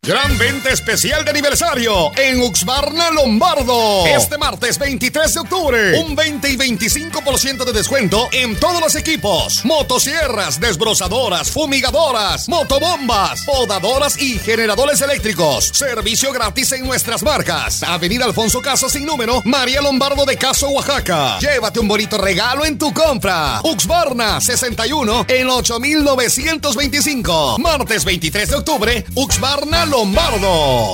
Gran venta especial de aniversario en Husqvarna Lombardo. Este martes 23 de octubre, un 20 y 25% de descuento en todos los equipos. Motosierras, desbrozadoras, fumigadoras, motobombas, podadoras y generadores eléctricos. Servicio gratis en nuestras marcas. Avenida Alfonso Caso sin número, María Lombardo de Caso, Oaxaca. Llévate un bonito regalo en tu compra. Husqvarna 61 en 8925. Martes 23 de octubre, Husqvarna Lombardo.